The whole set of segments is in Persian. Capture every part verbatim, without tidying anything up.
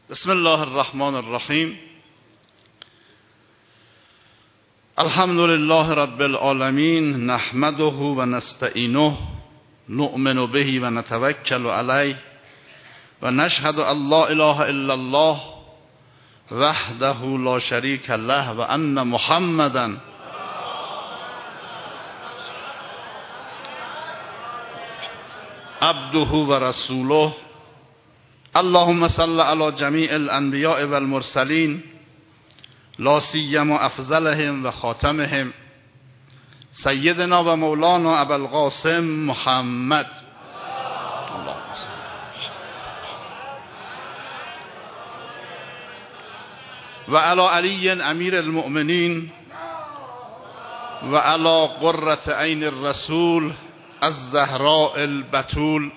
بسم الله الرحمن الرحیم. الحمد لله رب العالمین، نحمده و نستعینه، نؤمن به و نتوکل علیه و نشهد ان لا اله الا الله وحده لا شریک له و ان محمدا عبده و رسوله. اللهم صل على جميع الانبیاء والمرسلین، لا سیما افضلهم و خاتمهم سیدنا و مولانا ابو القاسم محمد. اللهم صل و علی علی امیر المؤمنین و علی قرة عین الرسول الزهراء البتول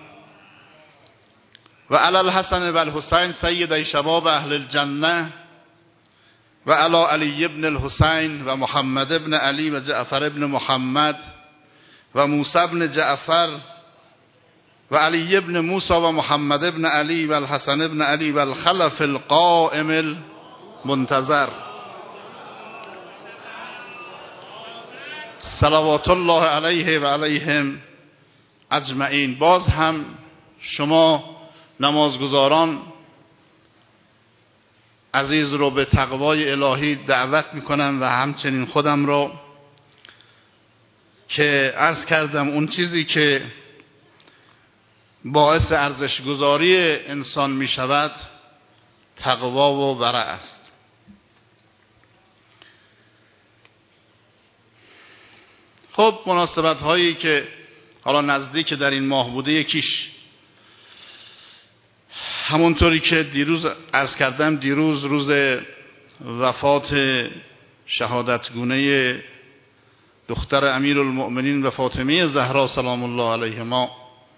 و علی الحسن و الحسین سید شباب اهل الجنه و علی علی ابن الحسین و محمد ابن علی و جعفر ابن محمد و موسی ابن جعفر و علی ابن موسی و محمد ابن علی و الحسن ابن علی و الخلف القائم المنتظر صلوات الله علیه و علیهم اجمعین. باز هم شما نمازگزاران عزیز رو به تقوای الهی دعوت میکنم و همچنین خودم رو که عرض کردم اون چیزی که باعث ارزشگذاری انسان میشود تقوا و ورع است. خب مناسبت هایی که حالا نزدیک در این ماه بوده، یکیش همونطوری که دیروز عرض کردم، دیروز روز وفات شهادتگونه دختر امیرالمؤمنین و فاطمه زهرا سلام الله علیهما،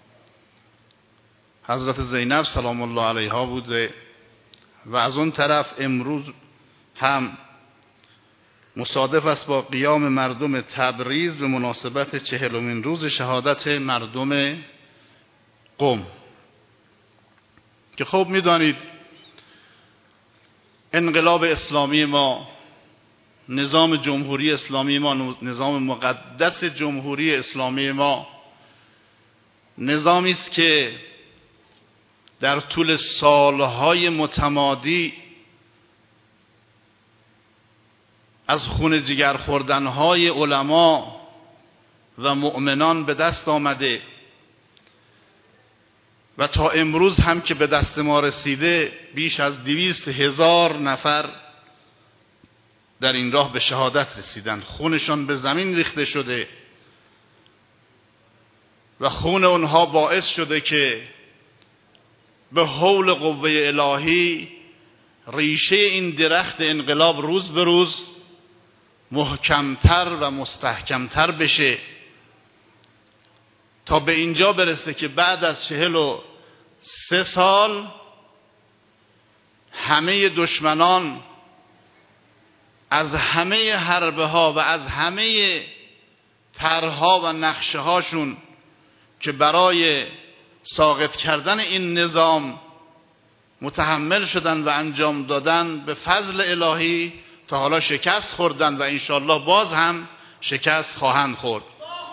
حضرت زینب سلام الله علیها بوده و از اون طرف امروز هم مصادف است با قیام مردم تبریز به مناسبت چهلمین روز شهادت مردم قم، که خب میدانید انقلاب اسلامی ما، نظام جمهوری اسلامی ما، نظام مقدس جمهوری اسلامی ما نظامی است که در طول سالهای متمادی از خون جگر خوردنهای علما و مؤمنان به دست آمده و تا امروز هم که به دست ما رسیده بیش از دویست هزار نفر در این راه به شهادت رسیدن. خونشان به زمین ریخته شده و خون اونها باعث شده که به حول قوه الهی ریشه این درخت انقلاب روز به روز محکمتر و مستحکمتر بشه تا به اینجا برسه که بعد از چهل و سه سال همه دشمنان از همه حربه ها و از همه طرحها و نقشه هاشون که برای ساقط کردن این نظام متحمل شدن و انجام دادن، به فضل الهی تا حالا شکست خوردن و انشالله باز هم شکست خواهند خورد.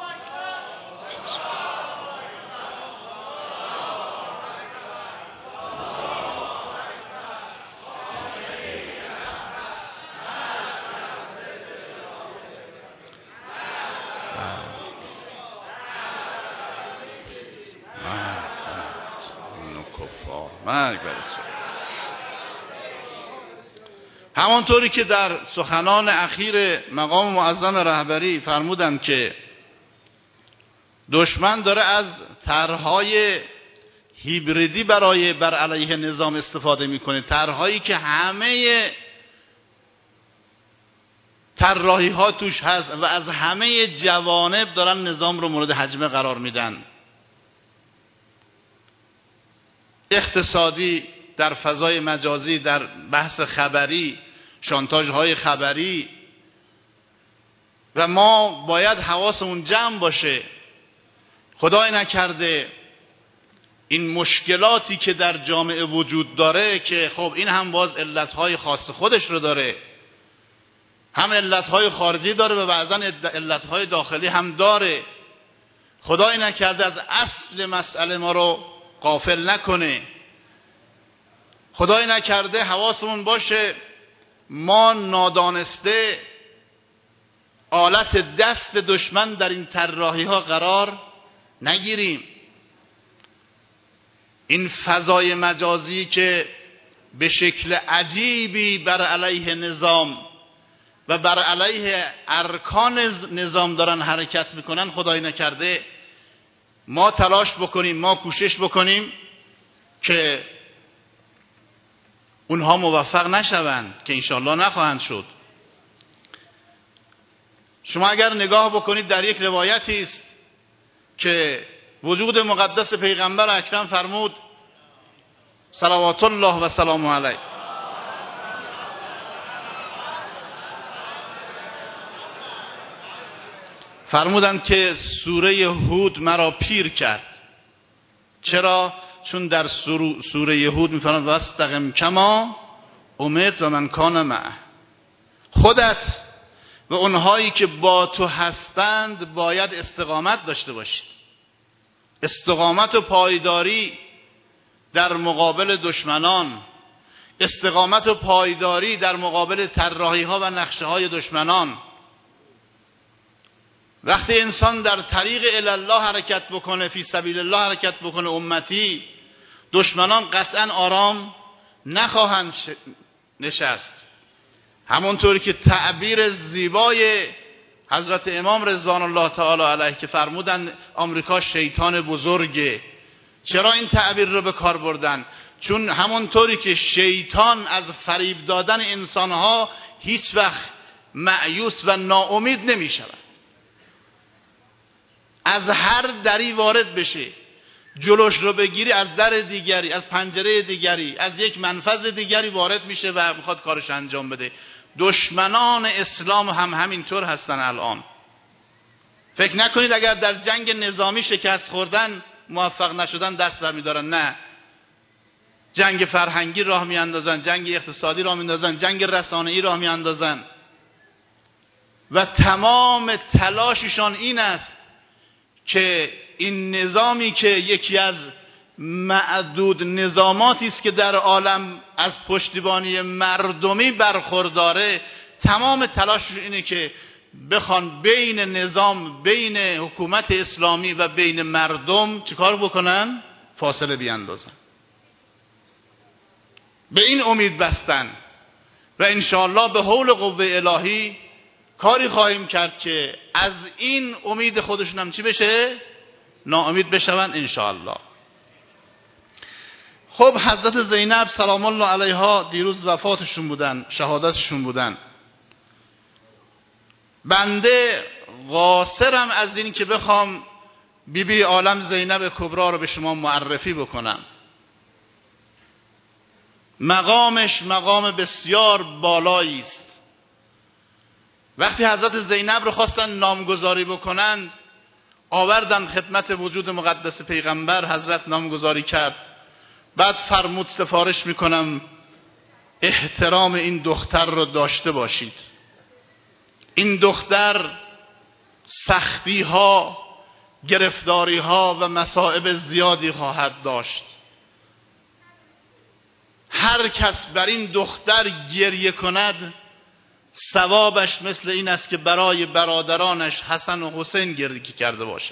همانطوری که در سخنان اخیر مقام معظم رهبری فرمودند که دشمن داره از طرحهای هیبریدی برای بر علیه نظام استفاده میکنه، طرحهایی که همه طراحی ها توش هست و از همه جوانب دارن نظام رو مورد هجمه قرار میدن. اقتصادی، در فضای مجازی، در بحث خبری، شانتاژ های خبری، و ما باید حواسمون جمع باشه. خدای نکرده این مشکلاتی که در جامعه وجود داره که خب این هم باز علتهای خاص خودش رو داره، هم علتهای خارجی داره و بعضا علتهای داخلی هم داره. خدای نکرده از اصل مسئله ما رو غافل نکنه، خدای نکرده حواسمون باشه ما نادانسته آلت دست دشمن در این طراحی ها قرار نگیریم. این فضای مجازی که به شکل عجیبی بر علیه نظام و بر علیه ارکان نظام دارن حرکت میکنن، خدای نکرده ما تلاش بکنیم، ما کوشش بکنیم که اونها موفق نشوند، که انشاءالله نخواهند شد. شما اگر نگاه بکنید در یک روایتی است که وجود مقدس پیغمبر اکرم فرمود صلوات الله و سلام علیه، فرمودند که سوره هود مرا پیر کرد. چرا؟ چون در سوره هود میفرماید واستقم کما امرت و من کان معه. خودت و اونهایی که با تو هستند باید استقامت داشته باشید، استقامت و پایداری در مقابل دشمنان، استقامت و پایداری در مقابل طراحی ها و نقشه های دشمنان. وقتی انسان در طریق الله حرکت بکنه، فی سبیل الله حرکت بکنه امتی، دشمنان قطعا آرام نخواهند نشست. همونطوری که تعبیر زیبای حضرت امام رضوان الله تعالی علیه که فرمودن آمریکا شیطان بزرگه. چرا این تعبیر رو به کار بردن؟ چون همونطوری که شیطان از فریب دادن انسانها هیچ وقت مایوس و ناامید نمی شود، از هر دری وارد بشه جلوش رو بگیری، از در دیگری، از پنجره دیگری، از یک منفذ دیگری وارد میشه و میخواد کارش انجام بده. دشمنان اسلام هم همینطور هستن. الان فکر نکنید اگر در جنگ نظامی شکست خوردن موفق نشدن دست برمیدارن، نه، جنگ فرهنگی راه میاندازن، جنگ اقتصادی راه میاندازن، جنگ رسانه‌ای راه میاندازن و تمام تلاششان این است که این نظامی که یکی از معدود نظاماتی است که در عالم از پشتیبانی مردمی برخورداره، تمام تلاشش اینه که بخوان بین نظام، بین حکومت اسلامی و بین مردم چیکار بکنن؟ فاصله بیاندازن. به این امید بستن و انشاءالله به حول قوه الهی کاری خواهیم کرد که از این امید خودشون هم چی بشه؟ ناامید بشون انشاءالله. خب حضرت زینب سلام الله علیها دیروز وفاتشون بودن، شهادتشون بودن. بنده قاصرم از این که بخوام بی بی عالم زینب کبرا رو به شما معرفی بکنم. مقامش مقام بسیار بالایی است. وقتی حضرت زینب رو خواستن نامگذاری بکنند، آوردن خدمت وجود مقدس پیغمبر، حضرت نامگذاری کرد. بعد فرمود سفارش میکنم احترام این دختر رو داشته باشید. این دختر سختی ها، گرفتاری ها و مصائب زیادی خواهد داشت. هر کس بر این دختر گریه کند ثوابش مثل این است که برای برادرانش حسن و حسین گریه کرده باشد.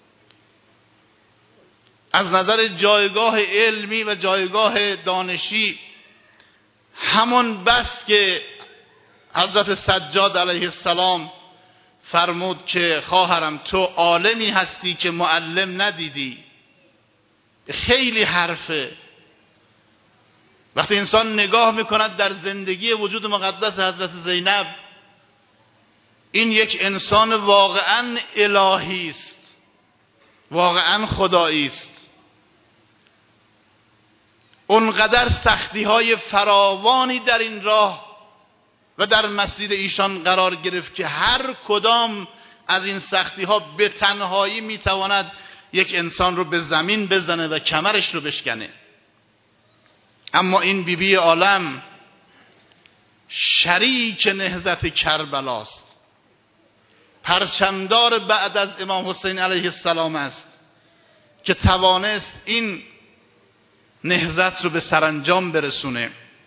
از نظر جایگاه علمی و جایگاه دانشی همون بس که حضرت سجاد علیه السلام فرمود که خواهرم تو عالمی هستی که معلم ندیدی، خیلی حرفه. وقتی انسان نگاه میکند در زندگی وجود مقدس حضرت زینب، این یک انسان واقعا الهی است، واقعا خدایی است. اونقدر سختی های فراوانی در این راه و در مسیر ایشان قرار گرفت که هر کدام از این سختی ها به تنهایی میتواند یک انسان رو به زمین بزنه و کمرش رو بشکنه. اما این بیبی بی عالم شریک نهضت کربلاست، پرچمدار بعد از امام حسین علیه السلام است که توانست این نهضت رو به سرانجام برسونه.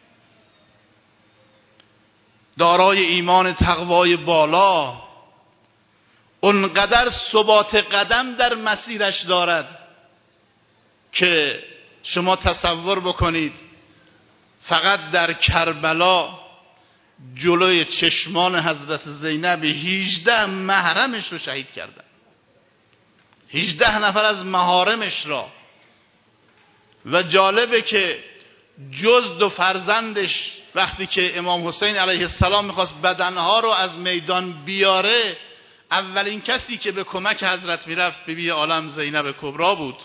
دارای ایمان تقوای بالا، اونقدر ثبات قدم در مسیرش دارد که شما تصور بکنید فقط در کربلا جلوی چشمان حضرت زینب هجده محرمش رو شهید کردن، هجده نفر از محارمش را. و جالبه که جز دو فرزندش وقتی که امام حسین علیه السلام میخواست بدنها رو از میدان بیاره، اولین کسی که به کمک حضرت میرفت بیبی عالم زینب کبرا بود.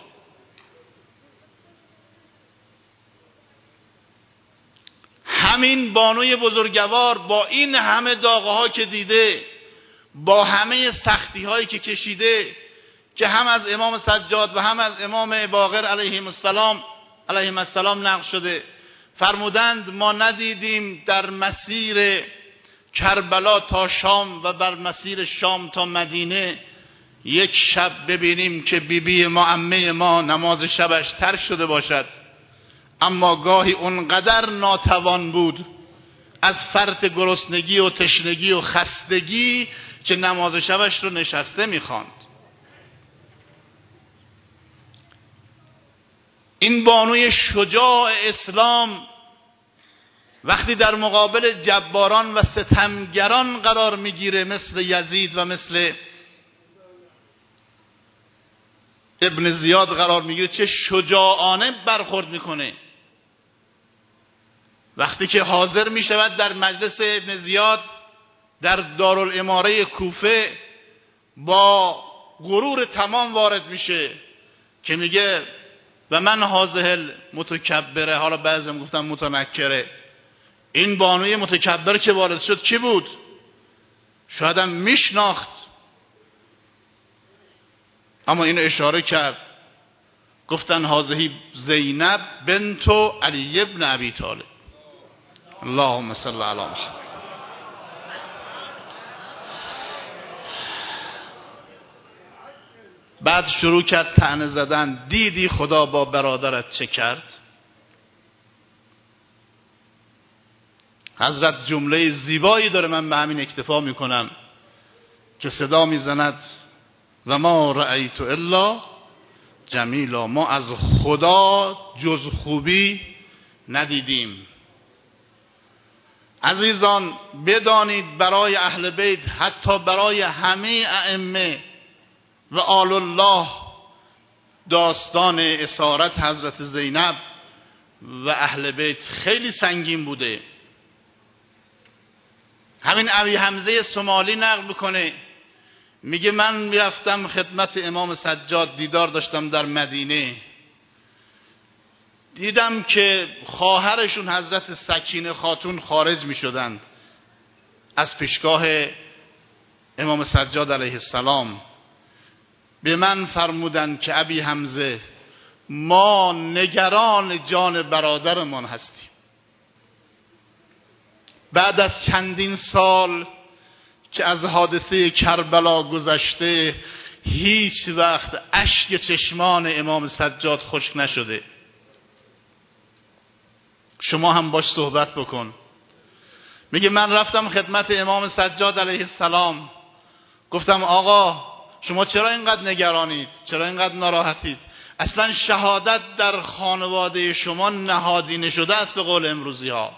همین بانوی بزرگوار با این همه داغه ها که دیده، با همه سختی هایی که کشیده، که هم از امام سجاد و هم از امام باقر علیهم السلام علیهم السلام نقل شده، فرمودند ما ندیدیم در مسیر کربلا تا شام و بر مسیر شام تا مدینه یک شب ببینیم که بیبی بی ما عمه ما نماز شبش ترک شده باشد. اما گاهی اونقدر ناتوان بود از فرط گرسنگی و تشنگی و خستگی که نماز شبش رو نشسته میخواند. این بانوی شجاع اسلام وقتی در مقابل جباران و ستمگران قرار میگیره، مثل یزید و مثل ابن زیاد قرار میگیره، چه شجاعانه برخورد میکنه. وقتی که حاضر میشود در مجلس ابن زیاد در دارالاماره کوفه، با غرور تمام وارد میشه که میگه و من هازهل متکبره، حالا بعضیم گفتم متنکره. این بانوی متکبر که وارد شد کی بود؟ شاید هم میشناخت، اما این اشاره کرد، گفتن هازهی زینب بنت علی ابن ابی طالب. اللهم صل علی محمد. بعد شروع کرد طعنه زدن. دیدی خدا با برادرت چه کرد؟ حضرت جمله زیبایی داره، من به همین اکتفا میکنم، که صدا میزند و ما رأیت الا جمیلا، ما از خدا جز خوبی ندیدیم. عزیزان بدانید برای اهل بیت، حتی برای همه ائمه و آل الله، داستان اسارت حضرت زینب و اهل بیت خیلی سنگین بوده. همین ابی حمزه سمالی نقل میکنه، میگه من میرفتم خدمت امام سجاد، دیدار داشتم در مدینه، دیدم که خواهرشون حضرت سکینه خاتون خارج میشدند از پیشگاه امام سجاد علیه السلام. به من فرمودند که ابی حمزه ما نگران جان برادرمان هستیم. بعد از چندین سال که از حادثه کربلا گذشته، هیچ وقت اشک چشمان امام سجاد خشک نشده. شما هم باش صحبت بکن. میگه من رفتم خدمت امام سجاد علیه السلام، گفتم آقا شما چرا اینقدر نگرانید؟ چرا اینقدر ناراحتید؟ اصلا شهادت در خانواده شما نهادینه شده است به قول امروزی ها.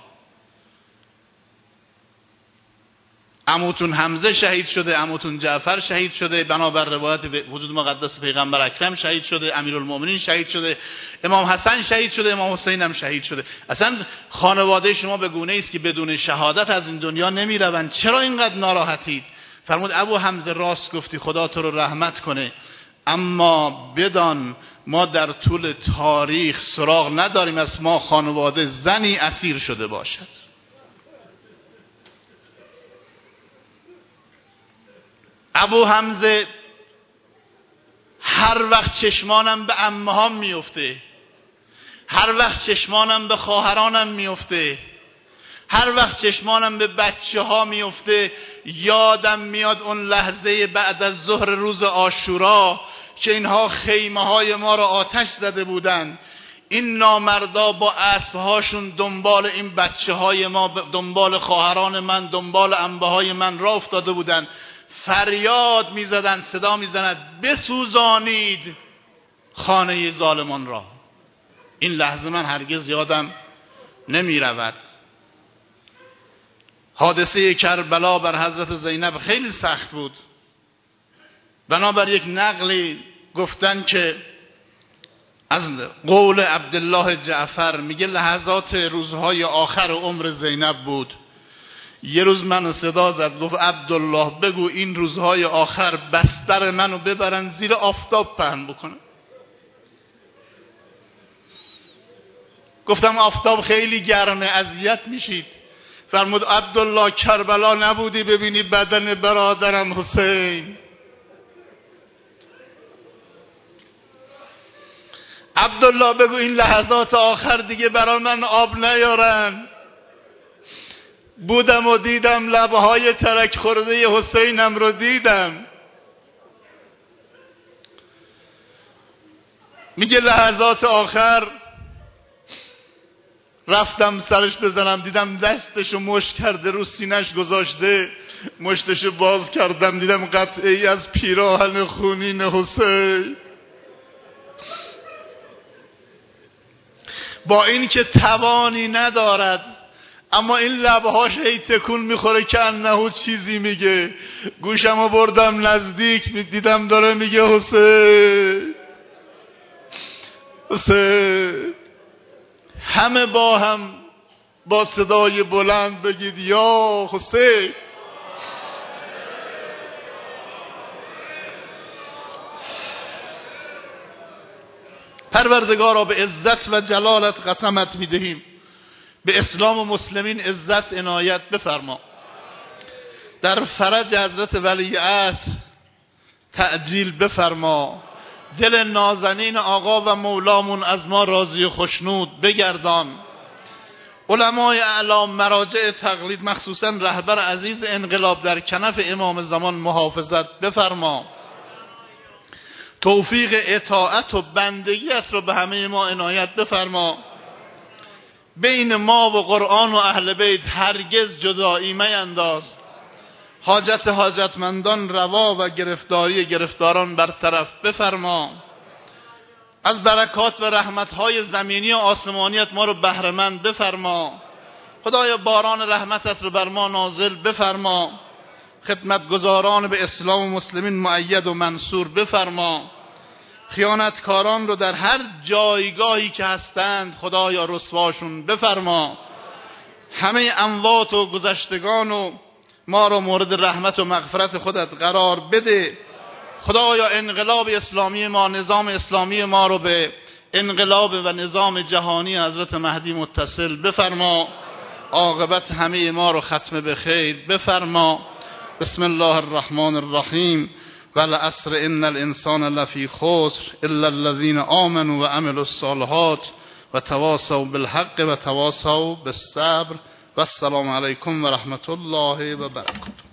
عموتون حمزه شهید شده، عموتون جعفر شهید شده، بنابر روایت وجود مقدس پیغمبر اکرم شهید شده، امیرالمومنین شهید شده، امام حسن شهید شده، امام حسین هم شهید شده. اصلا خانواده شما به گونه است که بدون شهادت از این دنیا نمی روند. چرا اینقدر ناراحتید؟ فرمود ابو حمزه راست گفتی، خدا تو رو رحمت کنه، اما بدان ما در طول تاریخ سراغ نداریم از ما خانواده زنی اسیر شده باشد. ابو حمزه هر وقت چشمانم به عمه‌هام میفته، هر وقت چشمانم به خواهرانم میفته، هر وقت چشمانم به بچه ها میفته، یادم میاد اون لحظه بعد از ظهر روز عاشورا که اینها خیمه های ما را آتش زده بودن. این نامردا با اسبهاشون دنبال این بچه های ما، دنبال خواهران من، دنبال عمه های من را افتاده بودن. فریاد میزدن، صدا میزند بسوزانید خانه ظالمان را. این لحظه من هرگز یادم نمی رود. حادثه کربلا بر حضرت زینب خیلی سخت بود. بنابر یک نقلی گفتن که از قول عبدالله جعفر میگه لحظات روزهای آخر عمر زینب بود. یه روز منو صدا زد، گفت عبدالله بگو این روزهای آخر بستر منو ببرن زیر آفتاب پهن بکنن. گفتم آفتاب خیلی گرمه، اذیت میشید. فرمود عبدالله کربلا نبودی ببینی بدن برادرم حسین؟ عبدالله بگو این لحظات آخر دیگه برای من آب نیارن. بودم و دیدم لبهای ترک خورده حسینم رو دیدم. میگه لحظات آخر رفتم سرش بزنم، دیدم دستشو مشت کرده رو سینش گذاشته، مشتشو باز کردم دیدم قطعه‌ای از پیراهن خونین حسین. با این که توانی ندارد اما این لبهاش هی تکون میخوره که انهو چیزی میگه. گوشمو بردم نزدیک، دیدم داره میگه حسین حسین. همه با هم با صدای بلند بگید یا حسین. پروردگارا به عزت و جلالت قسمت میدهیم، به اسلام و مسلمین عزت عنایت بفرما. در فرج حضرت ولی عصر تعجیل بفرما. دل نازنین آقا و مولامون از ما راضی و خشنود بگردان. علمای اعلام، مراجع تقلید، مخصوصا رهبر عزیز انقلاب در کنف امام زمان محافظت بفرما. توفیق اطاعت و بندگیت رو به همه ما عنایت بفرما. بین ما و قرآن و اهل بیت هرگز جدایی مینداز. حاجت حاجتمندان روا و گرفتاری گرفتاران برطرف بفرما. از برکات و رحمتهای زمینی و آسمانیت ما رو بهره‌مند بفرما. خدایا باران رحمتت رو بر ما نازل بفرما. خدمتگزاران به اسلام و مسلمین مؤید و منصور بفرما. خیانتکاران رو در هر جایگاهی که هستند خدایا رسواشون بفرما. همه اموات و گذشتگان و ما رو مورد رحمت و مغفرت خودت قرار بده. خدایا انقلاب اسلامی ما، نظام اسلامی ما رو به انقلاب و نظام جهانی حضرت مهدی متصل بفرما. عاقبت همه ما رو ختم به خیر بفرما. بسم الله الرحمن الرحیم. والعصر ان الانسان لفی خسر الا الذین آمنوا و عملوا الصالحات و تواصوا بالحق و تواصوا بالصبر. و السلام علیکم و رحمت الله و برکاته.